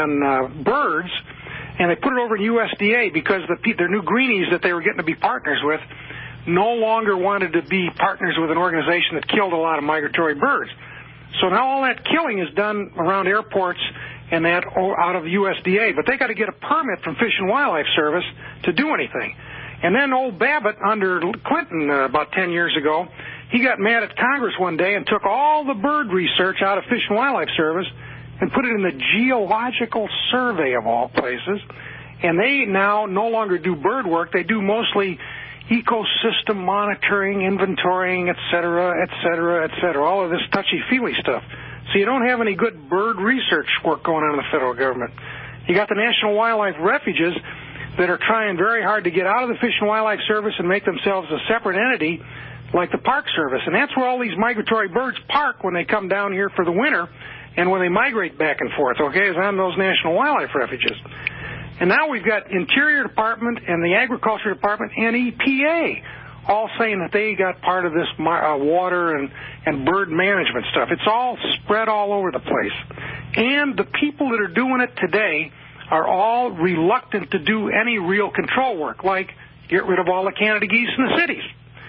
and birds, and they put it over in USDA because their new greenies that they were getting to be partners with no longer wanted to be partners with an organization that killed a lot of migratory birds. So now all that killing is done around airports and that out of USDA, but they got to get a permit from Fish and Wildlife Service to do anything. And then old Babbitt, under Clinton about 10 years ago, he got mad at Congress one day and took all the bird research out of Fish and Wildlife Service and put it in the Geological Survey of all places. And they now no longer do bird work. They do mostly ecosystem monitoring, inventorying, et cetera, et cetera, et cetera, all of this touchy-feely stuff. So you don't have any good bird research work going on in the federal government. You got the National Wildlife Refuges that are trying very hard to get out of the Fish and Wildlife Service and make themselves a separate entity like the Park Service. And that's where all these migratory birds park when they come down here for the winter and when they migrate back and forth, okay, is on those National Wildlife Refuges. And now we've got Interior Department and the Agriculture Department and EPA all saying that they got part of this water and bird management stuff. It's all spread all over the place. And the people that are doing it today are all reluctant to do any real control work, like get rid of all the Canada geese in the cities.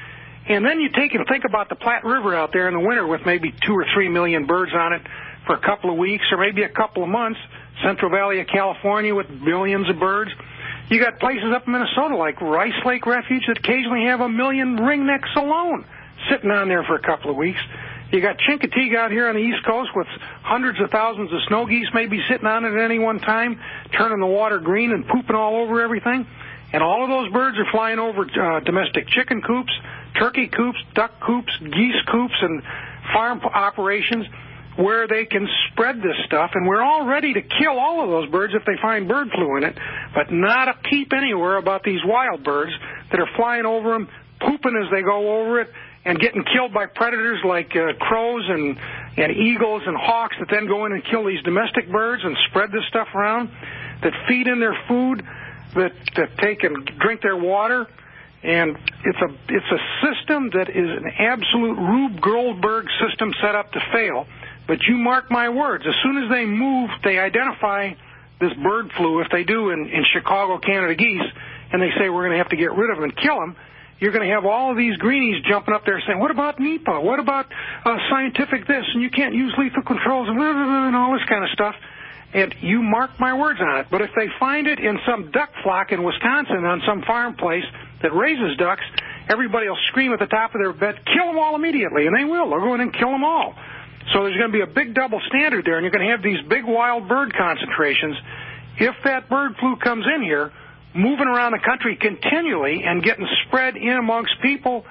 And then you take and think about the Platte River out there in the winter with maybe 2 or 3 million birds on it for a couple of weeks or maybe a couple of months. Central Valley of California with billions of birds. You got places up in Minnesota like Rice Lake Refuge that occasionally have 1 million ringnecks alone sitting on there for a couple of weeks. You got Chincoteague out here on the East Coast with hundreds of thousands of snow geese maybe sitting on it at any one time, turning the water green and pooping all over everything. And all of those birds are flying over domestic chicken coops, turkey coops, duck coops, geese coops, and farm operations where they can spread this stuff. And we're all ready to kill all of those birds if they find bird flu in it, but not a peep anywhere about these wild birds that are flying over them, pooping as they go over it, and getting killed by predators like crows and eagles and hawks that then go in and kill these domestic birds and spread this stuff around, that feed in their food, that take and drink their water. And it's a system that is an absolute Rube Goldberg system set up to fail. But you mark my words, as soon as they move, they identify this bird flu, if they do in Chicago Canada geese, and they say we're going to have to get rid of them and kill them, you're going to have all of these greenies jumping up there saying, what about NEPA? What about scientific this? And you can't use lethal controls and all this kind of stuff. And you mark my words on it. But if they find it in some duck flock in Wisconsin on some farm place that raises ducks, everybody will scream at the top of their bed, kill them all immediately. And they will. They'll go in and kill them all. So there's going to be a big double standard there, and you're going to have these big wild bird concentrations. If that bird flu comes in here, moving around the country continually and getting spread in amongst people.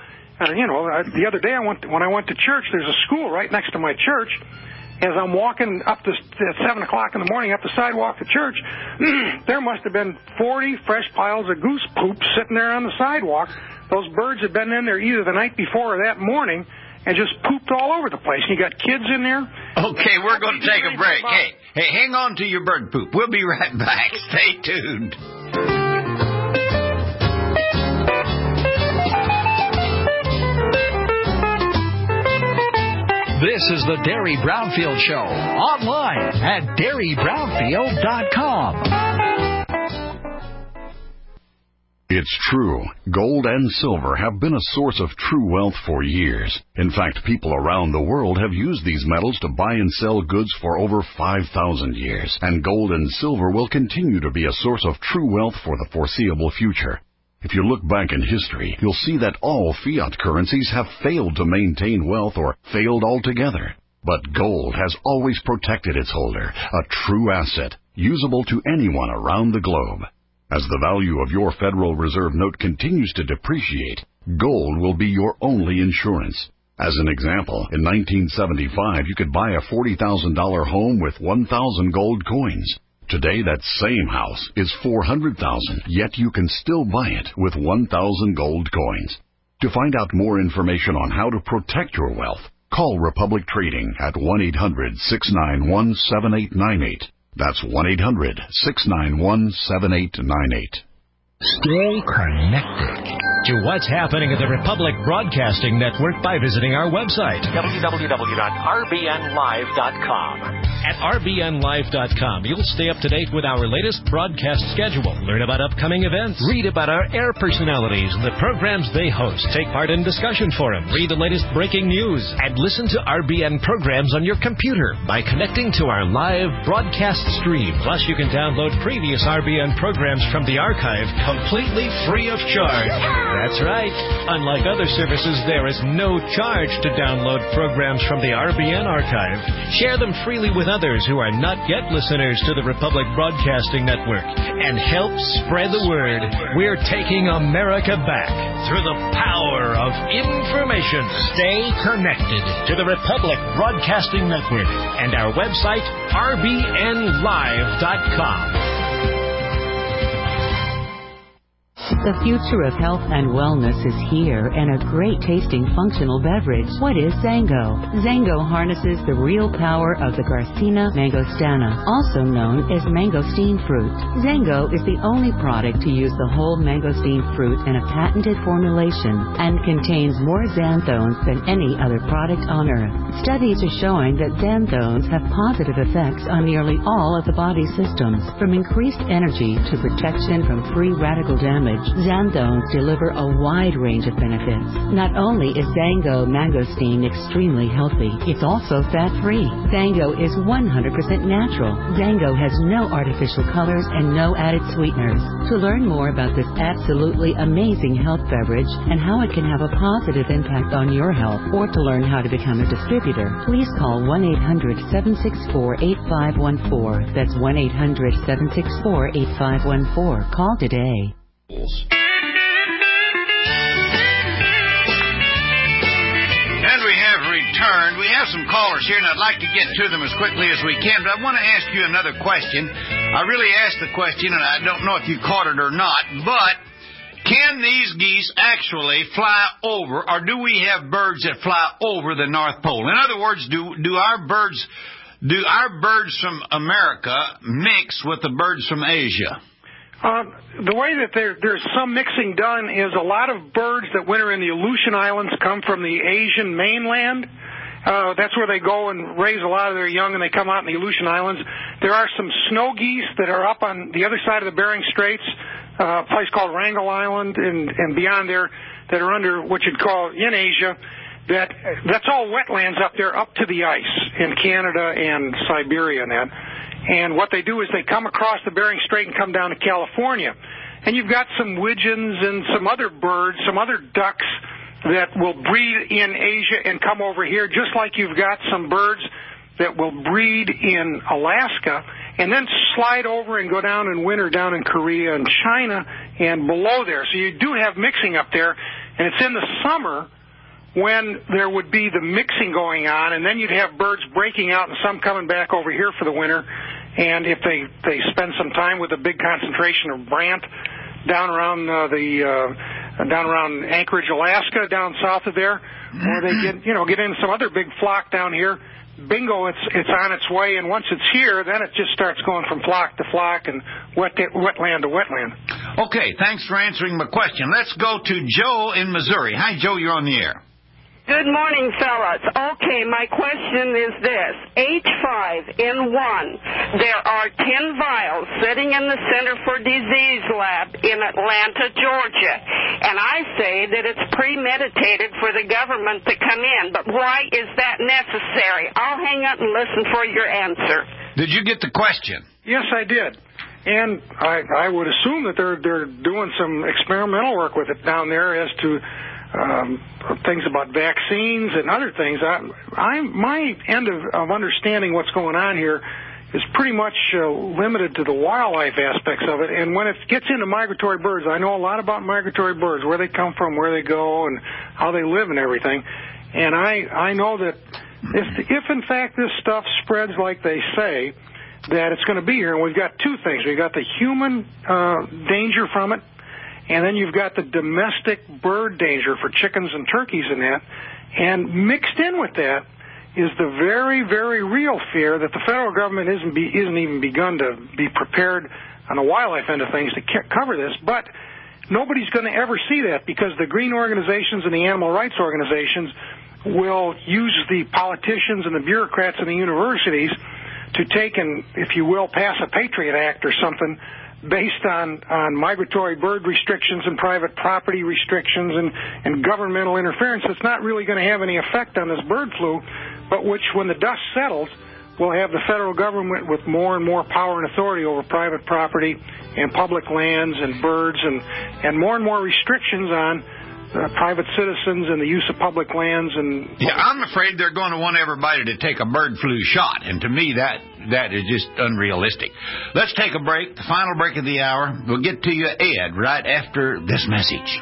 The other day when I went to church, there's a school right next to my church. As I'm walking up at 7 o'clock in the morning up the sidewalk to church, there must have been 40 fresh piles of goose poop sitting there on the sidewalk. Those birds had been in there either the night before or that morning and just pooped all over the place. You got kids in there. Okay, we're going to take a break. Hey, hang on to your bird poop. We'll be right back. Stay tuned. This is the Derry Brownfield Show, online at DerryBrownfield.com. It's true. Gold and silver have been a source of true wealth for years. In fact, people around the world have used these metals to buy and sell goods for over 5,000 years. And gold and silver will continue to be a source of true wealth for the foreseeable future. If you look back in history, you'll see that all fiat currencies have failed to maintain wealth or failed altogether. But gold has always protected its holder, a true asset, usable to anyone around the globe. As the value of your Federal Reserve note continues to depreciate, gold will be your only insurance. As an example, in 1975, you could buy a $40,000 home with 1,000 gold coins. Today, that same house is $400,000, yet you can still buy it with 1,000 gold coins. To find out more information on how to protect your wealth, call Republic Trading at 1-800-691-7898. That's 1-800-691-7898. Stay connected to what's happening at the Republic Broadcasting Network by visiting our website, www.rbnlive.com. At rbnlive.com, you'll stay up to date with our latest broadcast schedule, learn about upcoming events, read about our air personalities and the programs they host, take part in discussion forums, read the latest breaking news, and listen to RBN programs on your computer by connecting to our live broadcast stream. Plus, you can download previous RBN programs from the archive completely free of charge. That's right. Unlike other services, there is no charge to download programs from the RBN archive. Share them freely with others who are not yet listeners to the Republic Broadcasting Network and help spread the word. We're taking America back through the power of information. Stay connected to the Republic Broadcasting Network and our website, rbnlive.com. The future of health and wellness is here, and a great tasting functional beverage. What is Zango? Zango harnesses the real power of the Garcinia mangostana, also known as mangosteen fruit. Zango is the only product to use the whole mangosteen fruit in a patented formulation and contains more xanthones than any other product on earth. Studies are showing that xanthones have positive effects on nearly all of the body's systems, from increased energy to protection from free radical damage. Xanthones deliver a wide range of benefits. Not only is Zango mangosteen extremely healthy, it's also fat-free. Zango is 100% natural. Zango has no artificial colors and no added sweeteners. To learn more about this absolutely amazing health beverage and how it can have a positive impact on your health, or to learn how to become a distributor, please call 1-800-764-8514. That's 1-800-764-8514. Call today. And we have returned. We have some callers here, and I'd like to get to them as quickly as we can, but I want to ask you another question. I really asked the question, and I don't know if you caught it or not, but can these geese actually fly over, or do we have birds that fly over the North Pole? In other words, do our birds from America mix with the birds from Asia? The way that there's some mixing done is a lot of birds that winter in the Aleutian Islands come from the Asian mainland. That's where they go and raise a lot of their young, and they come out in the Aleutian Islands. There are some snow geese that are up on the other side of the Bering Straits, a place called Wrangel Island, and beyond there, that are under what you'd call in Asia. That's all wetlands up there, up to the ice in Canada and Siberia and that. And what they do is they come across the Bering Strait and come down to California. And you've got some widgeons and some other birds, some other ducks that will breed in Asia and come over here, just like you've got some birds that will breed in Alaska and then slide over and go down and winter down in Korea and China and below there. So you do have mixing up there, and it's in the summer when there would be the mixing going on, and then you'd have birds breaking out and some coming back over here for the winter. And if they spend some time with a big concentration of brant down around down around Anchorage, Alaska, down south of there, or they get in some other big flock down here, bingo, it's on its way. And once it's here, then it just starts going from flock to flock and wetland to wetland. Okay, thanks for answering my question. Let's go to Joe in Missouri. Hi, Joe, you're on the air. Good morning, fellas. Okay, my question is this. H5N1, there are 10 vials sitting in the Center for Disease Lab in Atlanta, Georgia. And I say that it's premeditated for the government to come in. But why is that necessary? I'll hang up and listen for your answer. Did you get the question? Yes, I did. And I would assume that they're doing some experimental work with it down there as to things about vaccines and other things. My end of understanding what's going on here is pretty much limited to the wildlife aspects of it. And when it gets into migratory birds, I know a lot about migratory birds, where they come from, where they go, and how they live and everything. And I know that if in fact this stuff spreads like they say, that it's going to be here. And we've got two things. We've got the human danger from it, and then you've got the domestic bird danger for chickens and turkeys and that. And mixed in with that is the very, very real fear that the federal government isn't even begun to be prepared on the wildlife end of things to cover this. But nobody's going to ever see that, because the green organizations and the animal rights organizations will use the politicians and the bureaucrats and the universities to take and, if you will, pass a Patriot Act or something based on migratory bird restrictions and private property restrictions and governmental interference that's not really going to have any effect on this bird flu, but which, when the dust settles, will have the federal government with more and more power and authority over private property and public lands and birds, and more restrictions on private citizens and the use of public lands. And yeah, I'm afraid they're going to want everybody to take a bird flu shot, and to me that is just unrealistic. Let's take a break, the final break of the hour. We'll get to you, Ed, right after this message.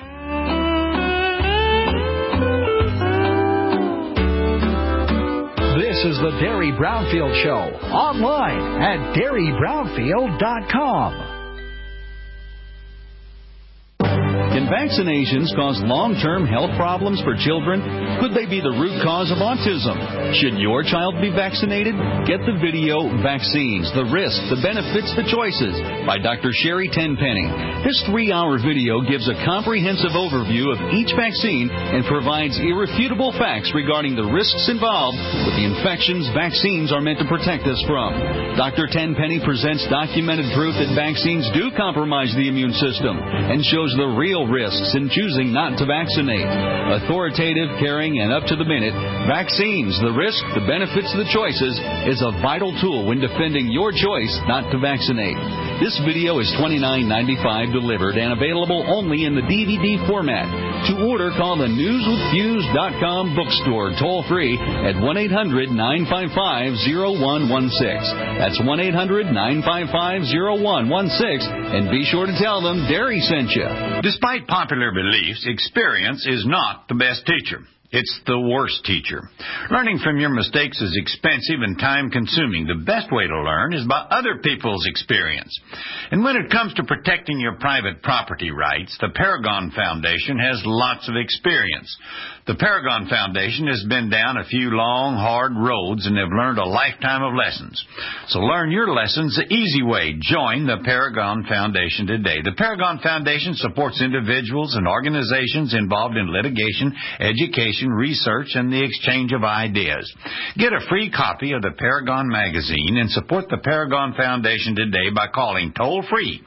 This is the Derry Brownfield Show, online at DerryBrownfield.com. Can vaccinations cause long-term health problems for children? Could they be the root cause of autism? Should your child be vaccinated? Get the video Vaccines, the Risks, the Benefits, the Choices by Dr. Sherry Tenpenny. This 3-hour video gives a comprehensive overview of each vaccine and provides irrefutable facts regarding the risks involved with the infections vaccines are meant to protect us from. Dr. Tenpenny presents documented proof that vaccines do compromise the immune system and shows the real risks in choosing not to vaccinate. Authoritative, caring, and up to the minute, Vaccines, the Risk, the Benefits, the Choices is a vital tool when defending your choice not to vaccinate. This video is $29.95 delivered and available only in the DVD format. To order, call the newswithviews.com bookstore toll-free at 1-800-955-0116. That's 1-800-955-0116, and be sure to tell them Derry sent you. Despite popular beliefs, experience is not the best teacher. It's the worst teacher. Learning from your mistakes is expensive and time-consuming. The best way to learn is by other people's experience. And when it comes to protecting your private property rights, the Paragon Foundation has lots of experience. The Paragon Foundation has been down a few long, hard roads and have learned a lifetime of lessons. So learn your lessons the easy way. Join the Paragon Foundation today. The Paragon Foundation supports individuals and organizations involved in litigation, education, research, and the exchange of ideas. Get a free copy of the Paragon magazine and support the Paragon Foundation today by calling toll-free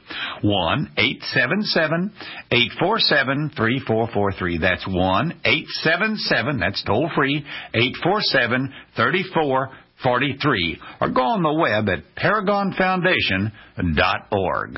1-877-847-3443. That's 1-877, that's toll-free, 847-3443. Or go on the web at paragonfoundation.org.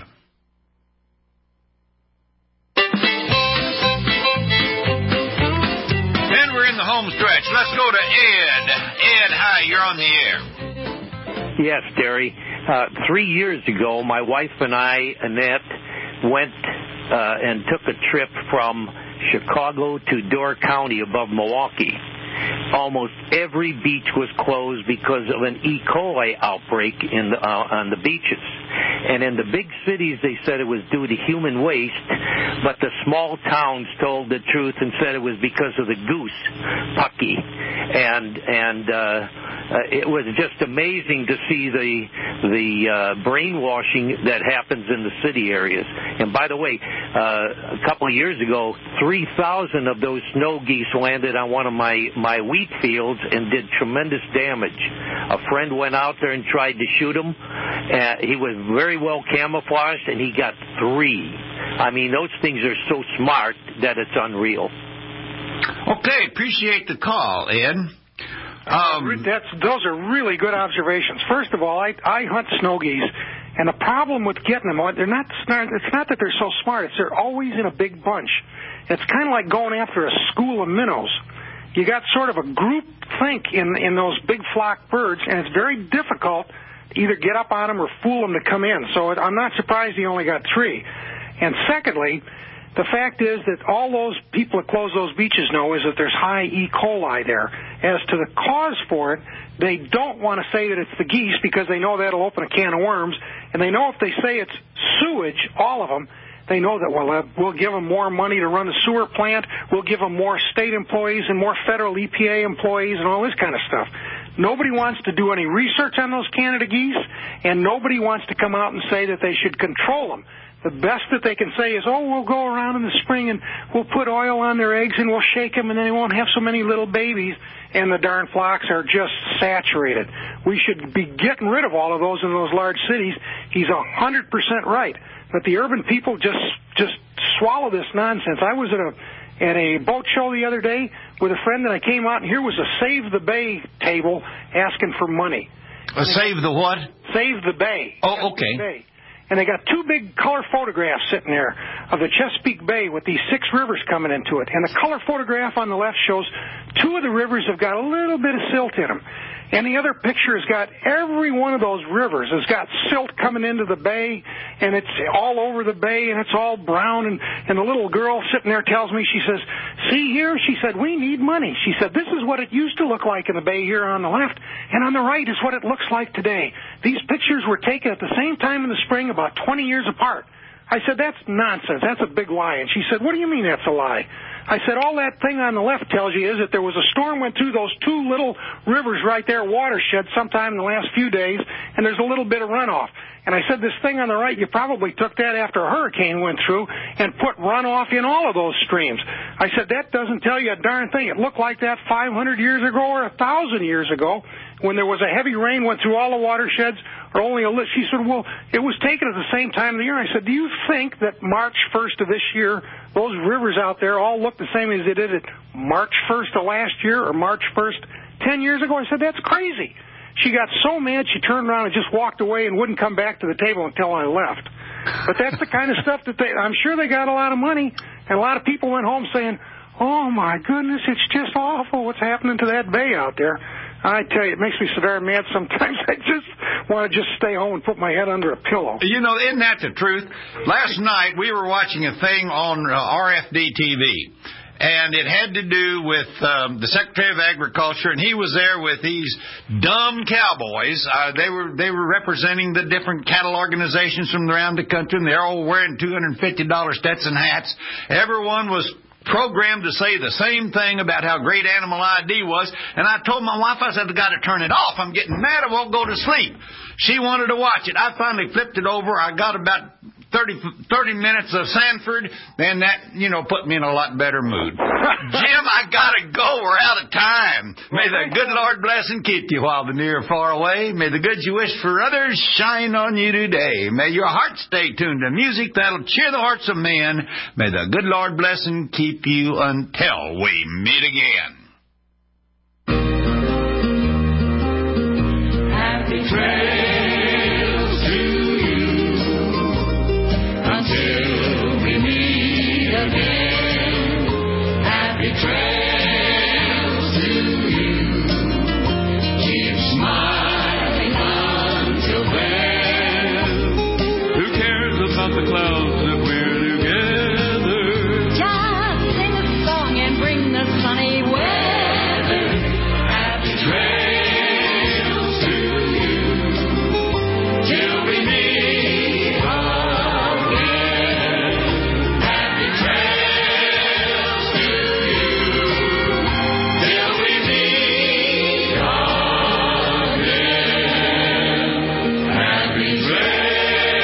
Home stretch. Let's go to Ed. Ed, hi, you're on the air. Yes, Derry. 3 years ago, my wife and I, Annette, went and took a trip from Chicago to Door County above Milwaukee. Almost every beach was closed because of an E. coli outbreak on the beaches. And in the big cities, they said it was due to human waste, but the small towns told the truth and said it was because of the goose, Pucky. And it was just amazing to see the brainwashing that happens in the city areas. And by the way, a couple of years ago, 3,000 of those snow geese landed on one of my wheat fields and did tremendous damage. A friend went out there and tried to shoot him. He was very well camouflaged, and he got 3. I mean, those things are so smart that it's unreal. Okay, appreciate the call, Ed. Those are really good observations. First of all, I hunt snow geese, and the problem with getting them, it's not that they're so smart. It's they're always in a big bunch. it's kind of like going after a school of minnows. You got sort of a group think in those big flock birds, and it's very difficult to either get up on them or fool them to come in. So I'm not surprised he only got 3. And secondly, the fact is that all those people that close those beaches know is that there's high E. coli there. As to the cause for it, they don't want to say that it's the geese because they know that'll open a can of worms, and they know if they say it's sewage, all of them, they know that, well, we'll give them more money to run the sewer plant, we'll give them more state employees and more federal EPA employees and all this kind of stuff. Nobody wants to do any research on those Canada geese, and nobody wants to come out and say that they should control them. The best that they can say is, oh, we'll go around in the spring and we'll put oil on their eggs and we'll shake them and then they won't have so many little babies, and the darn flocks are just saturated. We should be getting rid of all of those in those large cities. He's 100% right. But the urban people just swallow this nonsense. I was at a boat show the other day with a friend, and I came out, and here was a Save the Bay table asking for money. Save the what? Save the Bay. Oh, okay. Bay. And they got 2 big color photographs sitting there of the Chesapeake Bay with these 6 rivers coming into it. And the color photograph on the left shows 2 of the rivers have got a little bit of silt in them. And the other picture has got every one of those rivers has got silt coming into the bay, and it's all over the bay, and it's all brown. And the little girl sitting there tells me, she says, see here, she said, we need money. She said, this is what it used to look like in the bay here on the left, and on the right is what it looks like today. These pictures were taken at the same time in the spring, about 20 years apart. I said, that's nonsense. That's a big lie. And she said, what do you mean that's a lie? I said, all that thing on the left tells you is that there was a storm went through those 2 little rivers right there, watershed, sometime in the last few days, and there's a little bit of runoff. And I said, this thing on the right, you probably took that after a hurricane went through and put runoff in all of those streams. I said, that doesn't tell you a darn thing. It looked like that 500 years ago or 1,000 years ago when there was a heavy rain, went through all the watersheds, or only a little. She said, well, it was taken at the same time of the year. I said, do you think that March 1st of this year, those rivers out there all look the same as they did at March 1st of last year or March 1st 10 years ago? I said, that's crazy. She got so mad she turned around and just walked away and wouldn't come back to the table until I left. But that's the kind of stuff that I'm sure they got a lot of money, and a lot of people went home saying, oh, my goodness, it's just awful what's happening to that bay out there. I tell you, it makes me so very mad sometimes. I just want to just stay home and put my head under a pillow. You know, isn't that the truth? Last night we were watching a thing on RFD TV, and it had to do with the Secretary of Agriculture, and he was there with these dumb cowboys. They were representing the different cattle organizations from around the country, and they're all wearing $250 Stetson hats. Everyone was programmed to say the same thing about how great Animal ID was, and I told my wife, I said, I've got to turn it off. I'm getting mad. I won't go to sleep. She wanted to watch it. I finally flipped it over. I got about 30 minutes of Sanford, and that, put me in a lot better mood. Jim, I gotta go. We're out of time. May the good Lord bless and keep you while the near are far away. May the goods you wish for others shine on you today. May your heart stay tuned to music that'll cheer the hearts of men. May the good Lord bless and keep you until we meet again. Happy trails to you until we meet again. Happy trails to you. Keep smiling until then. Who cares about the clouds if we're together? Just sing a song and bring the sunny weather. Happy trails to you till we meet again. Happy trails to you till we meet again. Happy trails to you.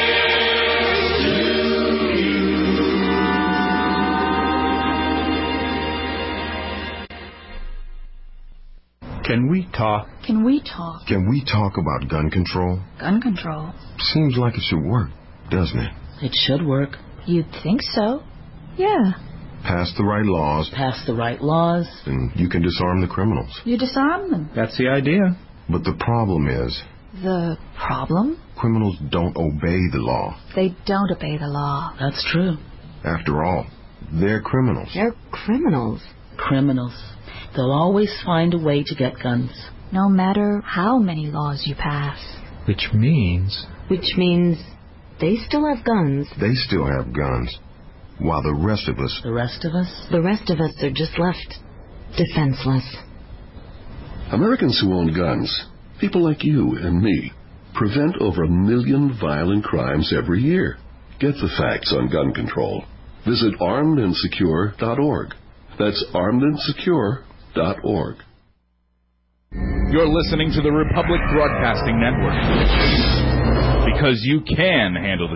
Can we talk? Can we talk? Can we talk about gun control? Gun control? Seems like it should work, doesn't it? It should work. You'd think so. Yeah. Pass the right laws. Pass the right laws. And you can disarm the criminals. You disarm them. That's the idea. But the problem is... The problem? Criminals don't obey the law. They don't obey the law. That's true. After all, They're criminals. They're criminals. Criminals. They'll always find a way to get guns. No matter how many laws you pass. Which means they still have guns. They still have guns. While the rest of us... The rest of us? The rest of us are just left defenseless. Americans who own guns, people like you and me, prevent over 1 million violent crimes every year. Get the facts on gun control. Visit armedandsecure.org. That's armedandsecure.org. You're listening to the Republic Broadcasting Network. Because you can handle the